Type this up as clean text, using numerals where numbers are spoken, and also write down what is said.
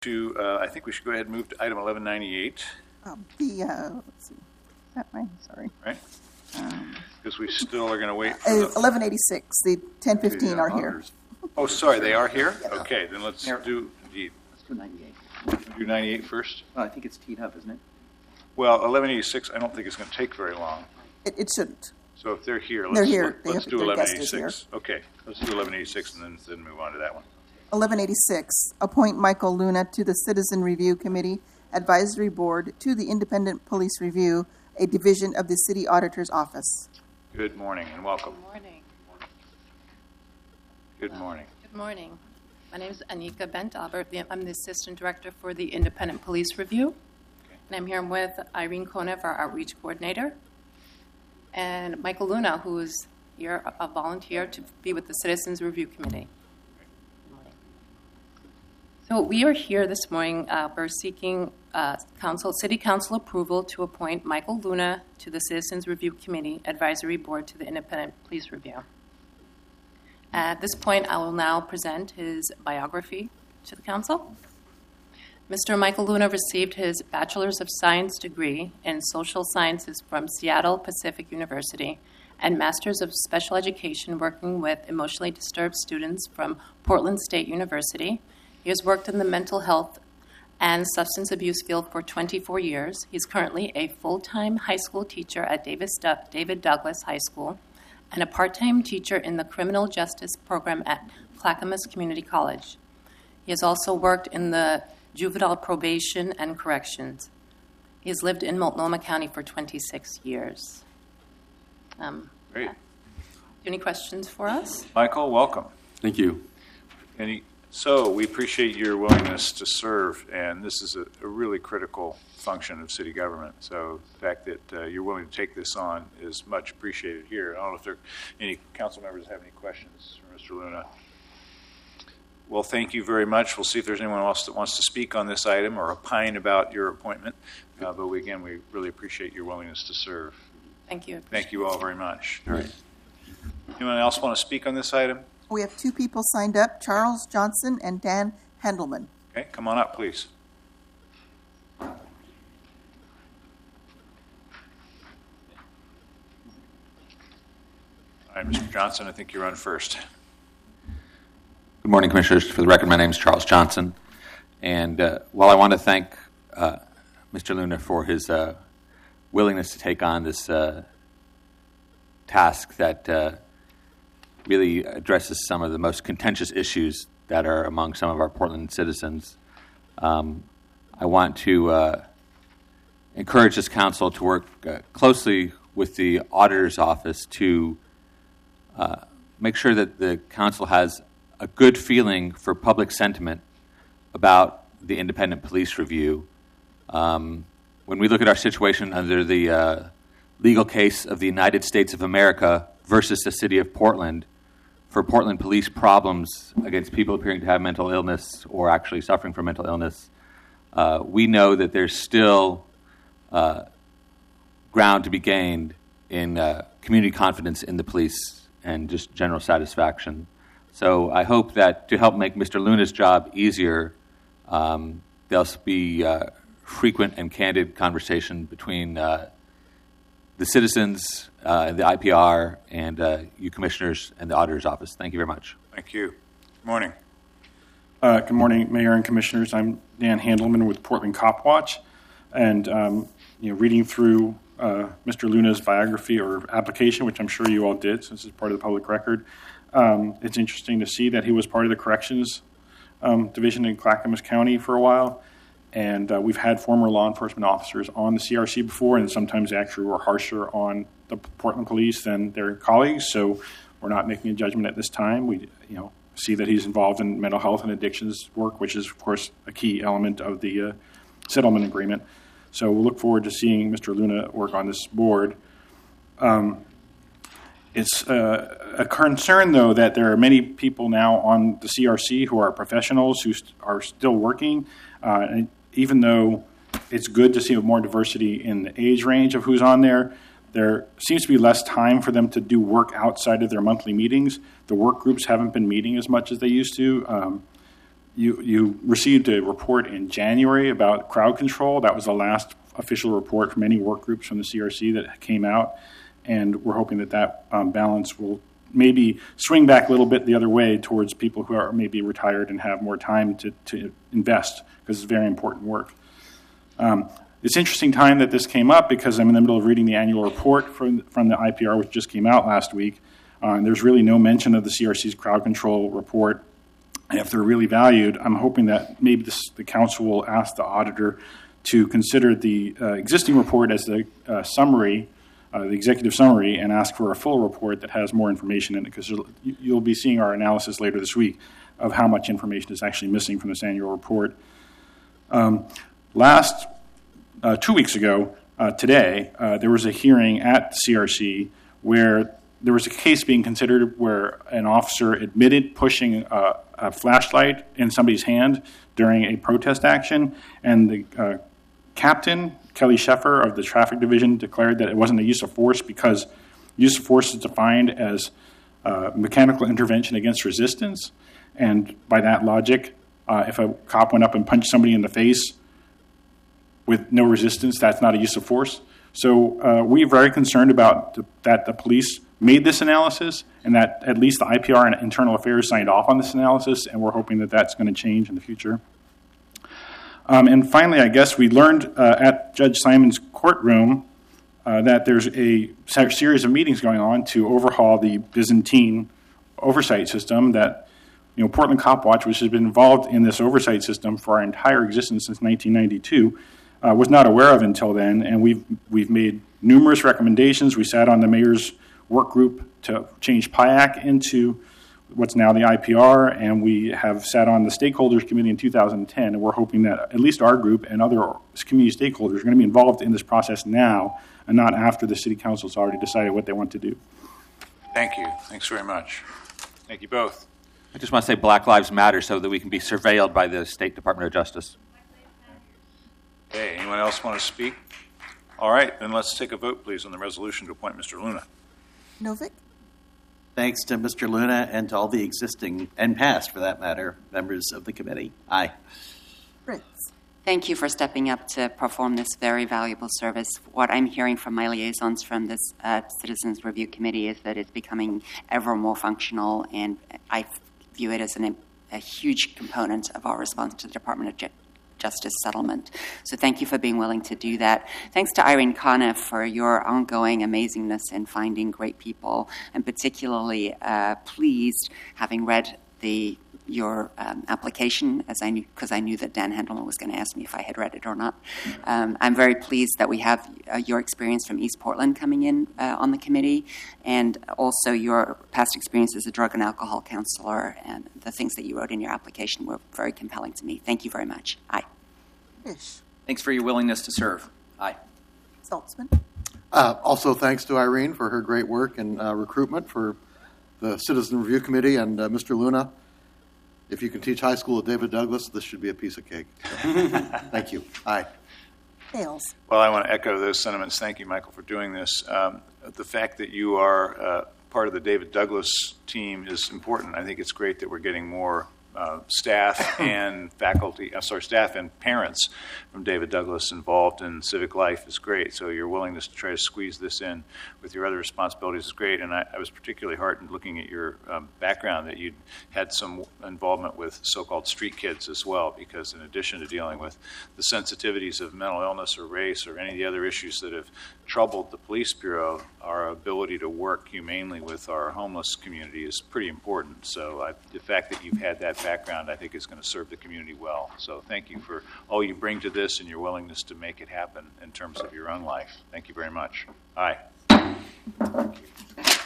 I think we should go ahead and move to item 1198. Let's see. Is that mine? Sorry. Right? Because we still are going to wait for 1186. The 1015 are here. Oh, sorry, they are here? Yeah. Okay, then let's do 98. do 98 first. I think it's teed up, isn't it? Well, 1186, I don't think it's going to take very long. It shouldn't. So if they're here, They're here. let's do Their guest is 1186. Okay, let's do 1186 and then move on to that one. 1186. Appoint Michael Luna to the Citizen Review Committee Advisory Board to the Independent Police Review, a division of the City Auditor's Office. Good morning and welcome. Good morning. Good morning. Good morning. My name is Anika Bent-Albert. I'm the Assistant Director for the Independent Police Review. And I'm here with Irene Konev, our Outreach Coordinator, and Michael Luna, who is here, a volunteer to be with the Citizens Review Committee. Good morning. So we are here this morning. We're seeking City Council approval to appoint Michael Luna to the Citizens Review Committee Advisory Board to the Independent Police Review. At this point, I will now present his biography to the Council. Mr. Michael Luna received his Bachelor's of Science degree in Social Sciences from Seattle Pacific University and Master's of Special Education working with emotionally disturbed students from Portland State University. He has worked in the mental health and substance abuse field for 24 years. He's currently a full-time high school teacher at David Douglas High School and a part-time teacher in the criminal justice program at Clackamas Community College. He has also worked in the juvenile probation and corrections. He has lived in Multnomah County for 26 years. Great. Any questions for us? Michael, welcome. Thank you. So we appreciate your willingness to serve, and this is a really critical function of city government. So the fact that you're willing to take this on is much appreciated here. I don't know if there are any council members that have any questions for Mr. Luna. Well, thank you very much. We'll see if there's anyone else that wants to speak on this item or opine about your appointment. But we really appreciate your willingness to serve. Thank you. Thank you all very much. All right. Anyone else want to speak on this item? We have two people signed up, Charles Johnson and Dan Handelman. Okay, come on up, please. All right, Mr. Johnson, I think you're on first. Good morning, Commissioners. For the record, my name is Charles Johnson. And while I want to thank Mr. Luna for his willingness to take on this task that really addresses some of the most contentious issues that are among some of our Portland citizens, I want to encourage this council to work closely with the Auditor's Office to make sure that the council has a good feeling for public sentiment about the Independent Police Review. When we look at our situation under the legal case of the United States of America versus the city of Portland for Portland police problems against people appearing to have mental illness or actually suffering from mental illness, we know that there's still ground to be gained in community confidence in the police and just general satisfaction. So I hope that to help make Mr. Luna's job easier, there'll be frequent and candid conversation between the citizens, the IPR, and you commissioners and the Auditor's Office. Thank you very much. Thank you. Good morning. Good morning, Mayor and Commissioners. I'm Dan Handelman with Portland Cop Watch, and reading through Mr. Luna's biography or application, which I'm sure you all did since it's part of the public record. It's interesting to see that he was part of the corrections division in Clackamas County for a while, and we've had former law enforcement officers on the CRC before, and sometimes they actually were harsher on the Portland police than their colleagues. So we're not making a judgment at this time. We see that he's involved in mental health and addictions work, which is of course a key element of the settlement agreement. So we'll look forward to seeing Mr. Luna work on this board. It's a concern, though, that there are many people now on the CRC who are professionals who are still working. And even though it's good to see more diversity in the age range of who's on there, there seems to be less time for them to do work outside of their monthly meetings. The work groups haven't been meeting as much as they used to. You received a report in January about crowd control. That was the last official report from any work groups from the CRC that came out, and we're hoping that balance will maybe swing back a little bit the other way towards people who are maybe retired and have more time to invest, because it's very important work. It's interesting time that this came up because I'm in the middle of reading the annual report from the IPR, which just came out last week. And there's really no mention of the CRC's crowd control report. And if they're really valued, I'm hoping that maybe the council will ask the auditor to consider the existing report as the summary, the executive summary, and ask for a full report that has more information in it, because you'll be seeing our analysis later this week of how much information is actually missing from this annual report. 2 weeks ago, today, there was a hearing at CRC where there was a case being considered where an officer admitted pushing a flashlight in somebody's hand during a protest action, and the captain, Kelly Sheffer of the traffic division, declared that it wasn't a use of force because use of force is defined as mechanical intervention against resistance, and by that logic, if a cop went up and punched somebody in the face with no resistance, that's not a use of force. So we're very concerned about that the police made this analysis, and that at least the IPR and Internal Affairs signed off on this analysis, and we're hoping that that's going to change in the future. And finally, I guess we learned at Judge Simon's courtroom that there's a series of meetings going on to overhaul the Byzantine oversight system that, Portland Cop Watch, which has been involved in this oversight system for our entire existence since 1992, was not aware of until then, and we've made numerous recommendations. We sat on the mayor's work group to change PIAC into what's now the IPR, and we have sat on the stakeholders committee in 2010, and we're hoping that at least our group and other community stakeholders are going to be involved in this process now and not after the city council's already decided what they want to do. Thank you. Thanks very much. Thank you both. I just want to say Black Lives Matter so that we can be surveilled by the State Department of Justice. Okay, anyone else want to speak? All right, then let's take a vote, please, on the resolution to appoint Mr. Luna. Novick? Thanks to Mr. Luna and to all the existing, and past for that matter, members of the committee. Aye. Fritz? Thank you for stepping up to perform this very valuable service. What I'm hearing from my liaisons from this Citizens Review Committee is that it's becoming ever more functional, and I view it as a huge component of our response to the Department of Justice settlement. So thank you for being willing to do that. Thanks to Irene Conniff for your ongoing amazingness in finding great people. I'm particularly pleased, having read your application, because I knew that Dan Handelman was going to ask me if I had read it or not. I'm very pleased that we have your experience from East Portland coming in on the committee, and also your past experience as a drug and alcohol counselor, and the things that you wrote in your application were very compelling to me. Thank you very much. Aye. Fish? Thanks for your willingness to serve. Aye. Saltzman? Also, thanks to Irene for her great work and recruitment for the Citizen Review Committee, and Mr. Luna. If you can teach high school at David Douglas, this should be a piece of cake. So, thank you. Aye. Hales? Well, I want to echo those sentiments. Thank you, Michael, for doing this. The fact that you are part of the David Douglas team is important. I think it's great that we're getting more staff and staff and parents from David Douglas involved in civic life is great. So your willingness to try to squeeze this in with your other responsibilities is great. And I was particularly heartened looking at your background that you'd had some involvement with so-called street kids as well, because in addition to dealing with the sensitivities of mental illness or race or any of the other issues that have troubled the police bureau, our ability to work humanely with our homeless community is pretty important. So the fact that you've had that background, I think, is going to serve the community well. So thank you for all you bring to this and your willingness to make it happen in terms of your own life. Thank you very much. Aye. Thank you.